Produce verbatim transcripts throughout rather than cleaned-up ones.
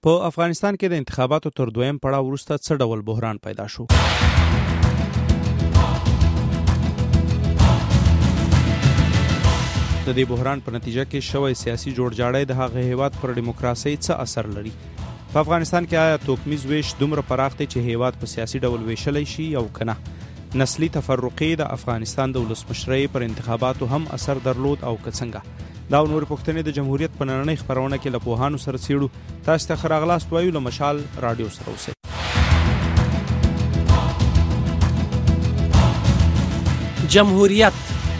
په افغانستان کې د انتخاباتو تر دویم پړاو وروسته څه ډول بحران پیدا شو؟ د دې بحران په نتیجه کې شوی سیاسي جوړجاړی د هغه هیواد پر دیموکراسي څه اثر لري؟ په افغانستان کې آیا توکمیز ویش دومره پراخ دی چې هیواد په سیاسي ډول ویشلی شي او کنه؟ نسلی تفرقې د افغانستان د ولسمشرۍ پر انتخاباتو هم اثر درلود او که څنګه؟ دا او نور پوښتنې د جمهوریت په نننۍ خپرونه کې له پوهانو سره څېړو. تاسو ته ښه راغلاست وایو. له مشال راډیو سره اوسئ. جمهوریت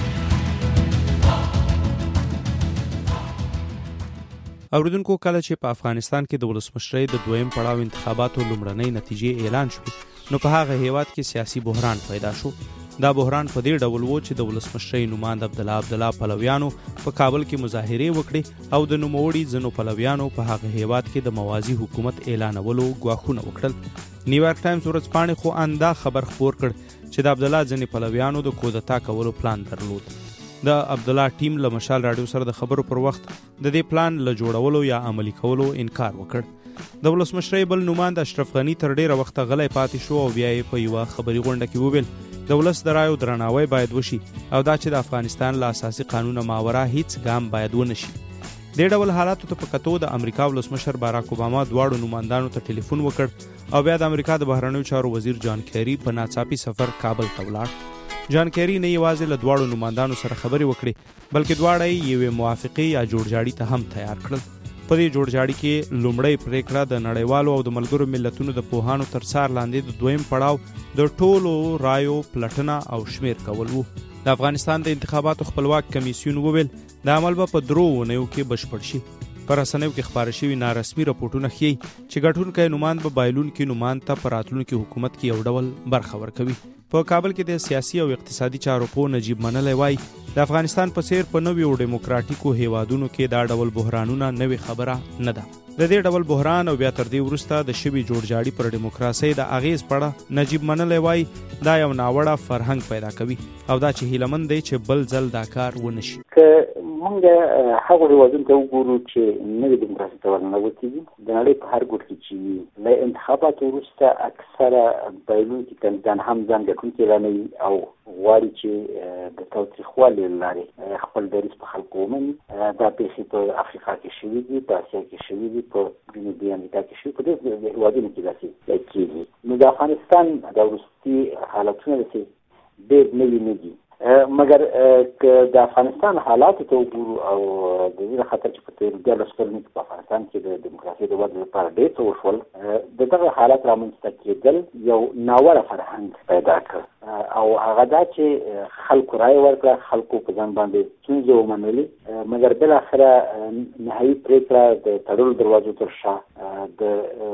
اوریدونکو، کله چې په افغانستان کې د ولسمشرۍ د دویم پړاو انتخاباتو لومړنۍ نتیجې اعلان شوې، نو په هغه هیواد کې سیاسي بحران پیدا شو. دا بحران په دې ډول و چې د ولسمشرۍ نوماند عبدالله عبدالله پلویانو په کابل کې مظاهرې وکړې او د نوموړي ځینو پلویانو په هغه هیواد کې د موازي حکومت اعلانولو ګواښونه وکړل. نیویارک ټایمز ورځپاڼې خو ان دا خبر خپور کړ چې د عبدالله ځینې پلویانو د کودتا کولو پلان درلود. د عبدالله ټیم له مشال راډیو سره د خبرو پر وخت د دې پلان له جوړولو یا عملي کولو انکار وکړ. د ولسمشرۍ بل نوماند اشرف غني تر ډیره وخته غلی پاتې شو او بیا یې په یوه خبري غونډه کې وویل د ولس د رایو درناوی باید وشي او دا چې د افغانستان له اساسي قانونه ماوره هیڅ ګام باید ونه شي. دې ډول حالاتو ته په کتو د امریکا ولسمشر باراک اوباما دواړو نوماندانو ته ټلیفون وکړ او بیا د امریکا د بهرنیو چارو وزیر جان کیری په ناڅاپي سفر کابل ته ولاړ. جان کیری نه یوازې له دواړو نوماندانو سره خبرې وکړې، بلکې دواړه یې یوې موافقې یا جوړجاړي ته هم تیار کړل. په دې جوړجاړي کې لومړی پریکړه د نړیوالو او د ملګرو ملتونو د پوهانو تر څار لاندې د دویم پړاو د ټولو رایو پلټنه او شمیر کول وو. د افغانستان د انتخاباتو خپلواک کمیسیون وویل د عمل به په درو اونیو کې بشپړ شي. په رسنیو کې خپاره شوي نارسمي راپورټونه ښیي چې ګټونکی نوماند به بایلونکي نوماند ته په راتلونکي حکومت کې یو ډول برخه ورکوي. په کابل کې د سیاسي او اقتصادي چارو پوه نجیب منلی وایي د افغانستان په څیر په نویو ډیموکراټیکو هیوادونو کې دا ډول بحرانونه نوې خبره نه ده. د دې ډول بحران او بیا تر دې وروسته د شوي جوړجاړي پر ډیموکراسۍ د اغیز په اړه نجیب منلی وایي دا یو ناوړه فرهنګ پیدا کوي او دا چې هیلهمند دی چې بل ځل دا کار ونه شي. که موږ هغو هیوادونو ته وګورو چې نوې ډیموکراسي ته ورننوتي دي، د نړۍ په هر ګوټ کې چې له انتخاباتو وروسته اکثره بایلونکي کاندیدان هم ځان ګټونکي اعلانوي او غواړي چې د تاوتریخوالي له لارې خپل دریځ په خلکو ومني. دا پیښې په افریقا کې شوي دي، په اسیا کې شوي دي، په جنوبي امریکا کې شوي، په دې هیوادونو کې داسې کېږي. نو د افغانستان د وروستي حالتونه داسې ډېر نوي نه دي، مګر که د افغانستان حالاتو ته وګورو او د دې خاطر چې په تېرو دیارلسو کلونو کې په افغانستان کې د ډیموکراسۍ د ودې لپاره ډېر څه وشول، د دغه حالت رامنځته کېدل یو ناوړه فرهنګ پیدا کړ او هغه دا چې خلکو رایه ورکړه، خلکو په ځان باندې ستونزې ومنلې، مګر بالاخره نهایي پرېکړه د تړلو دروازو تر شا د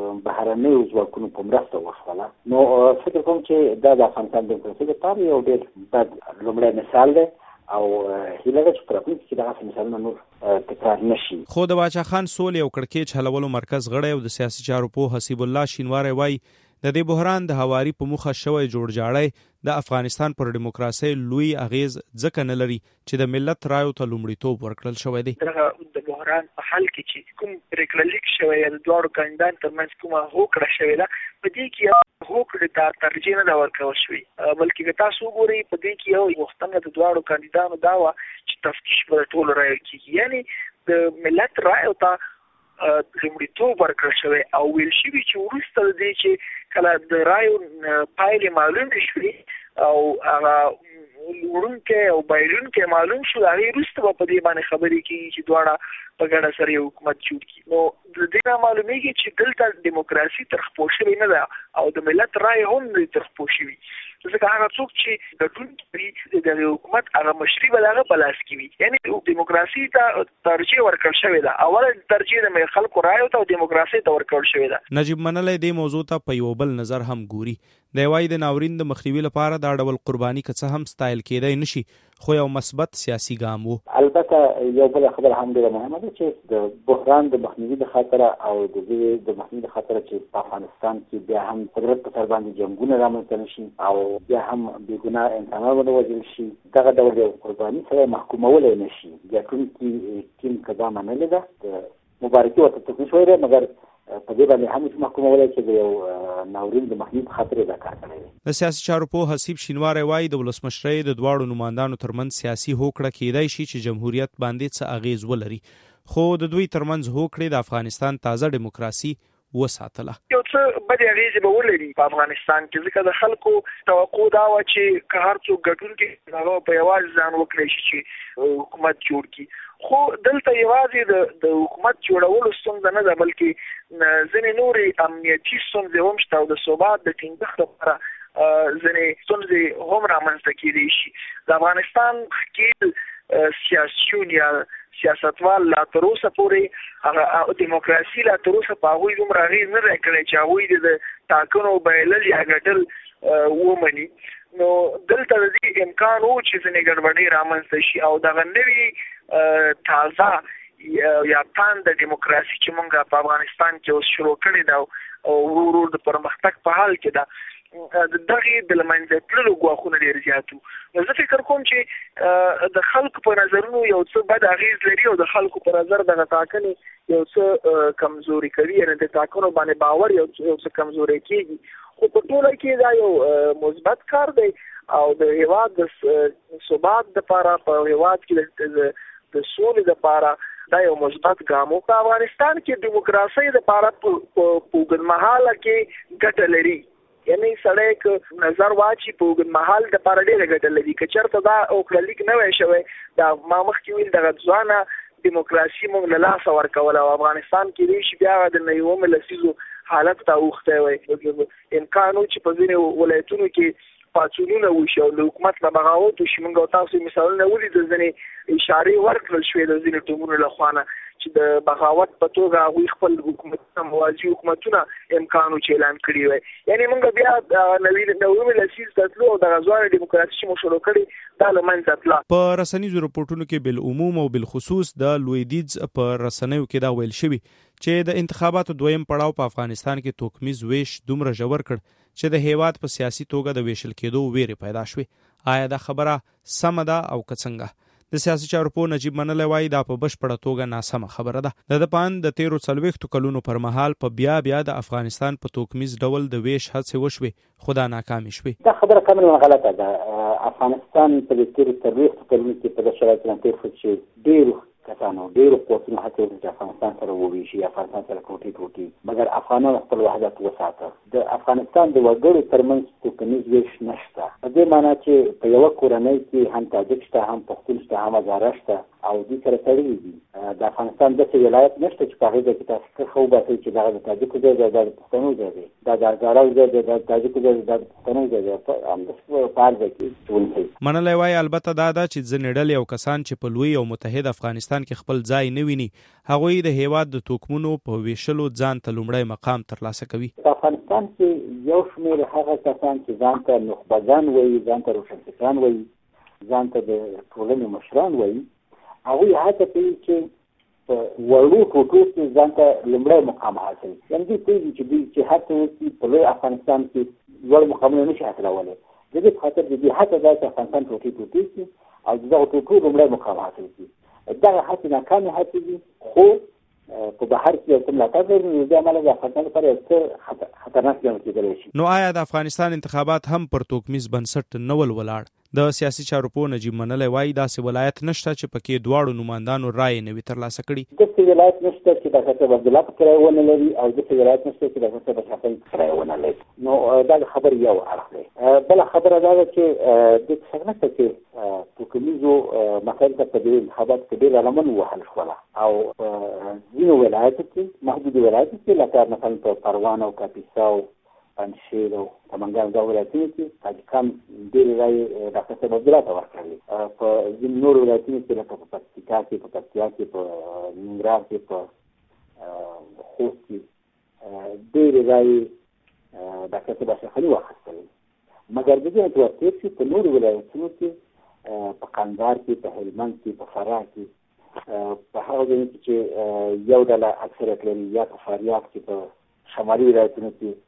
بهرنیو ځواکونو په مرسته وشوله. نو فکر کوم چې دا د افغانستان ډیموکراسۍ لپاره یو ډېر بد لومړی مثال دی او هیله ده چې په راتلونکي کې دغسې مثالونه نور تکرار نه شي. خو د باچا خان سولې او کړکېچ حلولو مرکز غړی او د سیاسي چارو پوه حسیب الله شینواری وایي د دې بحران د هواري په موخه شوی جوړجاړی د افغانستان پر ډیموکراسۍ لوی اغیز ځکه نه لري چې د ملت رایو ته لومړیتوب ورکړل شوی دی. دغه د بحران په حل کې چې کوم پرېکړه لیک شوی یا د دواړو کاندیدانو ترمنځ کومه هوکړه شوې ده، په دې کې هوکړې ته ترجیح نه ده ورکول شوې، بلکې که تاسو وګورئ په دې کې یو غوښتنه د دواړو کاندیدانو دا وه چې تفتیش به د ټولو رایو کېږي، یعنې د ملت رایو ته لومړیتوب ورکړل شوی او ویل شوي چې وروسته د دې چې کله د رایو پایلې معلومې شوې او هغه وړونکی او بایلونکی معلوم شو، د هغې وروسته به په دې باندې خبرې کېږي چې دواړه په ګډه سره یو حکومت جوړ کړي. نو د دې نه معلومیږي چې دلته ډیموکراسي تر خپو شوې نه ده او د ملت رایې هم نه دي تر خپو شوي، ځکه هغه څوک چې ګټونکي وي د حکومت هغه مشري به د هغه په لاس کې وي، یعنې ډیموکراسي ته ترجیح ورکړل شوې ده. اوله ترجیح د خلکو رایو ته او ډیموکراسۍ ته ورکړل شوې ده. نجیب منلی دې موضوع ته په یو بل نظر هم ګوري. دی وایي د ناورین د مخنیوي لپاره دا ډول قرباني که څه هم ستایل کېدی نشي، خو یو مثبت سیاسي ګام و. البته یو بله خبره هم ډېره مهمه ده چې د بحران د مخنیوي د خاطره او د دې د مخنیوي د خاطره چې په افغانستان کې بیا هم قدرت په سر باندې جنګونه رامنځته نه شي او بیا هم بېګناه انسانان ونه وژل شي، دغه ډول یو قرباني سره محکومولی نه شي. ګټونکي ټیم که دا منلې ده، د مبارکي ورته تکمیل شوی دی، مګر په دې باندې هم محکومولای چې د یو ناورین د مخنیوي په خاطر دا کار کوي. د سیاسي چارو په حسیب شینواری وایي د ولسمشرۍ د دواړو نمائندانو ترمنځ سیاسي هوکړه کېدای شي چې جمهوریت باندې څه اغیز ولري، خو د دوی ترمنځ هوکړې د افغانستان تازه دیموکراسي وساتله. یو څه بدې اغیزې به ولري په افغانستان کې، ځکه د خلکو توقع دا وه چې که هر څوک ګټونکي هغه په یوازې ځان وکړی شي چې حکومت جوړ کړي. خو دلته یوازې د د حکومت جوړولو ستونزه نه ده، بلکې ځینې نورې امنیتي ستونزې هم شته او د ثبات د ټینګښت لپاره ځینې ستونزې هم رامنځته کېدی شي. د افغانستان ښکېل سیاسیون یا سیاستوال لا تر اوسه پورې هغه دیموکراسي لا تر اوسه په هغوی دومره اغېز نه دی کړی چې هغوی د ټاکنو بایلل یا ګټل ومني. نو دلته د دې امکان و چې ځینې ګډوډۍ رامنځته شي او دغه نوي تازه یا پان د دیموکراسي چې موږ په افغانستان کې اوس شروع کړې ده او ورو ورو د پرمختګ په حال کې ده، دغه د لمنځه تللو ګواښونه ډېر زیات وو. نو زه فکر کوم چې د خلکو په نظرونو یو څه بد اغېز لري او د خلکو په نظر دغه ټاکنې یو څه کمزوري کوي، یعنې د ټاکنو باندې باور یو څه کمزوری کېږي. خو په ټوله کې دا یو مثبت کار دی او د هېواد د ثبات دپاره، په هېواد کې د سولې دپاره دا یو مثبت ګام و. په افغانستان کې دیموکراسۍ دپاره په اوږدمهاله کې ګټه لري، یعنی سړی که نظر واچي په اوږدمهال دپاره ډېره ګټه لري. که چېرته دا اوکړلیک نه وی شوی، دا ما مخکې ویل دغه ځوانه دیموکراسي موږ له لاسه ورکوله او افغانستان کېدای شي بیا د نویمو لسیزو حالت ته اوښتی وی. امکان و چې په ځینې ولایتونو کې پاڅونونه وشي او د حکومت نه بغاوت وشي. موږ او تاسو مثالونه ولیدل، ځینې اشارې ورکړل شوې د ځینې ټیمونو له خوا نه چې د بغاوت په توګه هغوی خپل حکومتونه موازي حکومتونه امکان و چې اعلان کړي وی. یعنې موږ بیا نویمې لسیز ته تلو او دغه ځوانه ډیموکراسي چې موږ شروع کړې دا له منځه تله. په رسنیزو رپورټونو کې بالعموم او بالخصوص د لویدیځ په رسنیو کې دا ویل شوي چې د انتخاباتو دویم پړاو په افغانستان کې توکمیز ویش دومره ژور کړ چې د هیواد په سیاسي توګه د ویشل کېدو ویرې پیدا شوې. آیا دا خبره سمه ده او که څنګه؟ د سیاسي چارو پوه نجیب منلی وایي دا په بشپړه توګه ناسمه خبره ده. د ده په اند د تیرو څلوېښتو کلونو پر مهال په بیا بیا د افغانستان په توکمیز ډول د ویش هڅې وشوې، خو دا ناکامې شوې. دا خبره کاملا غلطه ده. افغانستان په دې تیرو څلوېښتو کلونو کې په دې شرایطو باندې تېر شو چې ډېرو کسانو ډېرو قوتونو هڅې وکړې چې افغانستان سره وویشي، افغانستان سره ټوټې ټوټې، مګر افغانانو خپل وحدت وساته. د افغانستان د وګړو ترمنځ توکمیز ویش نشته، په دې معنا چې په یوه کورنۍ کې هم تاجک شته، هم پښتون شته، هم هزاره شته او دوی سره تړلي دي. د افغانستان داسې ولایت نشته چې په هغې ځای کې تاسو کرښه وباسئ چې دغه د تاجکو ځای دی، دا د پښتنو ځای دی، دا د هزارهو ځای دی، دا د تاجکو ځای دی، دا د پښتنو ځای دی، همداسې په هر ځای کې ونیسئ. منلی وایي البته دا ده چې ځینې ډلې او کسان چې په لوی او متحد افغانستان کې خپل ځای نه ویني، هغوی د هیواد د توکمونو په ویشلو ځان ته لومړی مقام ترلاسه کوي. په افغانستان کې یو شمېر هغه کسان چې ځان ته نخبګان وایي، ځان ته روشنفکران وایي، ځان ته د ټولنې مشران وایي، هغوی هڅه کوي چې په وړو ټوټو کې ځان ته لومړی مقام حاصل کړي. یعنې دوی پوهېږي چې دوی چې هڅه وکړي په لوی افغانستان کې لوړ مقامونه نه شي حاصلولی. د دې په خاطر د دوی هڅه دا چې افغانستان ټوټې ټوټې کړي او د دغو ټوټو لومړی مقام حاصل کړي. دغه هڅې ناکامې هڅې دي، خو په بهر کې یو څه ملاتړ لري، نو دې امله د افغانستان لپاره یو څه خطرناک ګڼل کېدلی شي. نو آیا د افغانستان انتخابات هم پر توکمیز بنسټ نه ول ولاړ؟ د سیاسي چارو پوه نجیب منلی وایي داسې ولایت نشته چې پکې دواړو نمایندانو رایې نه وي ترلاسه کړي. داسې ولایت نشته چې ډاکټر صاحب عبدالله پکې رایې ونه لري او داسې ولایت نشته چې ډاکټر صاحب اشرف غني پکې رایې ونه لري. نو دا د خبرې یو اړخ دی. بله خبره دا ده چې دې څه نشته چې توکمیزو مسایلو ته په دې انتخاباتو کې ډېره لمن ووهل شوله او په ځینو ولایتو کې محدودو ولایتو کې لکه مثلا په پروان او کاپیسا او پنجشیر او سمنګان دا ولایتونه کې تاجکان ډېرې رایې ډاکټر صاحب عبدالله ته ورکړلې. په ځینو نورو ولایتونو کې لکه په پکتیکا کې، په پکتیا کې، په ننګرهار کې، په خوست کې ډېرې رایې ډاکټر صاحب اشرف غني واخیستلې. مګر د دې نه چې ورتېر شي په نورو ولایتونو کې، په قندهار کې، په هلمند کې، په فراه کې، په هغه ځایونو کې چې یو ډله اکثریت لري، یا په فاریاب کې، په شمالي ولایتونو کې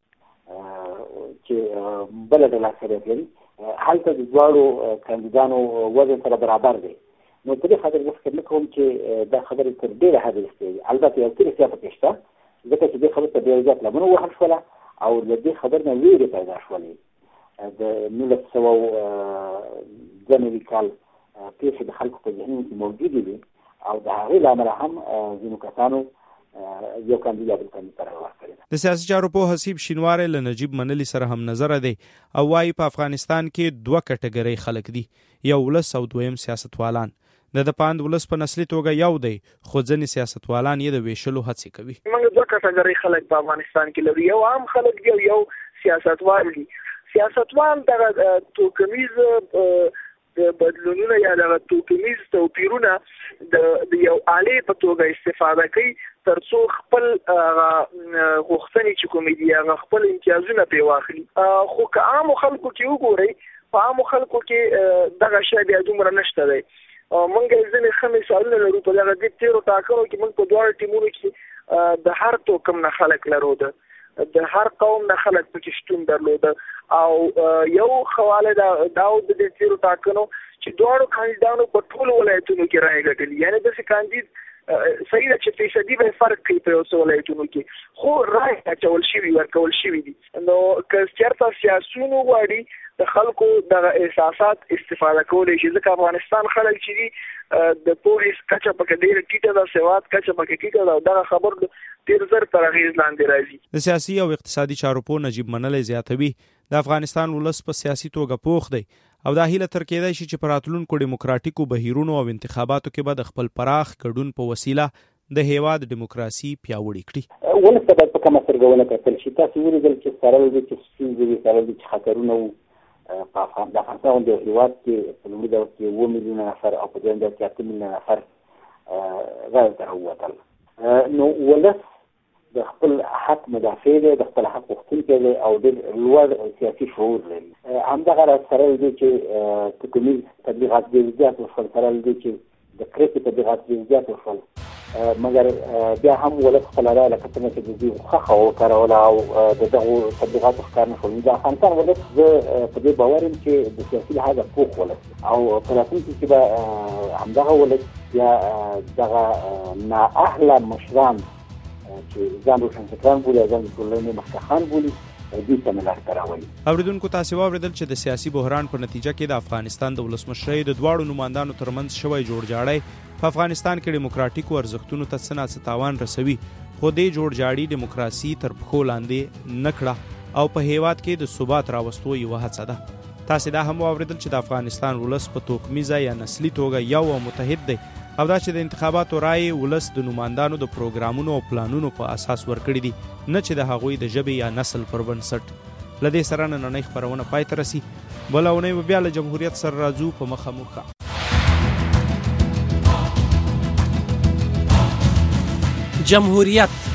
چې بله ډله اکثریت لري، هلته د دواړو کاندیدانو وزن سره برابر دی. نو په دې خاطر زه فکر نه کوم چې دا خبرې تر ډېره حده رښتیا دي. البته یو څه رښتیا پکې شته ځکه چې دې خبر ته ډېر زیات لمنه وهل شوله او له دې خبر نه ویرې پیدا شولې. د نولس سوه دوه نوي کال پیښې د خلکو په ذهنونو کې موجودې وي او د هغې له امله هم ځینو کسانو یو کاندید بل کاندید ته راوړل. د سیاسي چارو پوه حسیب شینواری له نجیب منلي سره هم نظر دی او وايي په افغانستان کې دوه کټګورۍ خلک دي، یو ولس او دویم سیاستوالان. د د پاند ولس په نسلي توګه یو دی، خو ځینې سیاستوالان یې د ویشلو هڅې کوي. موږ دوه کټګورۍ خلک په افغانستان کې لرو، یو عام خلک دی او یو سیاستوال دي. سیاستوال دغه توکمیز بدلونونه یا دغه توکمیز توپیرونه د یو آلې په توګه استفاده کوي ترڅو خپل غوښتنې چې کومې دي هغه خپل امتیازونه پرې واخلي. خو که عامو خلکو کې وګورئ، په عامو خلکو کې دغه شی بیا دومره نشته دی. موږ ځینې ښه مثالونه لرو په دغه دې تېرو ټاکنو کې. موږ په دواړو ټیمونو کې د هر توکم نه خلک لروده، د هر قوم نه خلک پکې شتون درلوده او یو خواله دا د دې تیرو ټاکنو چې دواړو کاندیدانو په ټولو ولایتونو کې رایې ګټلې. یعنې داسې کاندید صحیح ده چې فیصدي به فرق کوي په یو څو ولایتونو کې، خو رایې اچول شوي ورکول شوي دي. نو که چېرته سیاسیون وغواړي د خلکو دغه احساسات استفاده کولی شي، ځکه افغانستان خلک چې دي د پوهې کچه پکې ډېره ټیټه ده، سواد کچه پکې ټیټه ده او دغه خبر ډېر زر تر اغېز لاندې راځي. د سیاسي او اقتصادي چارو پوه نجیب منلی زیاتوي د افغانستان ولس په سیاسي توګه پوخ دی او دا هیله تر کېدای شي چې په راتلونکو ډیموکراتیکو بهیرونو او انتخاباتو کې به د خپل پراخ ګډون په وسیله د هیواد ډیموکراسي پیاوړې کړي. ولس ته باید په کومه سترګه ونه کتل شي. تاسو ولیدل چې څارل دي چې ستونزې وي، څارل دي چې خطرونه وو. په افغانستان د هیواد کې په لومړي دور کې اووه میلیونه نفر او په دویم دور کې اته میلیونه نفر غیر ته راووتل. نو ولس د خپل حق مدافع دی، د خپل حق غوښتونکی دی او ډېر لوړ سیاسي شعور لري. همدغه راز سره دی چې توکمیز تبلیغات ډېر زیات وشول، سره دی چې د کرکې تبلیغات ډېر زیات وشول، مګر بیا هم ولس خپله رایه لکه څنګه چې د دوی خوښه وکاروله او د دغو تبلیغاتو ښکار نه شول. د افغانستان ولس زه په دې باور یم چې د سیاسي لحاظه پوخ ولس او په راتلونکي کې به همدغه ولس یا دغه نااهله مشران چې ځان روشنفکران بولي، ځان د ټولنې مخکښان بولي، دوی ته مې لارې ته راولي. اورېدونکو تاسې واورېدل چې د سیاسي بحران په نتیجه کې د افغانستان د ولسمشرۍ د دواړو نمایندانو ترمنځ شوی جوړجاړی په افغانستان کې ډیموکراتیکو ارزښتونو ته څه ناڅه تاوان رسوي، خو دې جوړجاړي ډیموکراسي تر پښو لاندې نه کړه او په هیواد کې د ثبات راوستو یوه هڅه ده. تاسې دا هم واورېدل چې د افغانستان ولس په توکمیزه یا نسلي توګه یو او متحد دی او دا چې د انتخاباتو رایې ولس د نمایندانو د پروګرامونو او پلانونو په اساس ورکړي دي، نه چې د هغوی د ژبې یا نسل پر بنسټ. له دې سره نننۍ خپرونه پای ته رسي. بله اونۍ به بیا له جمهوریت سره راځو په مخه موخه. جمهوریت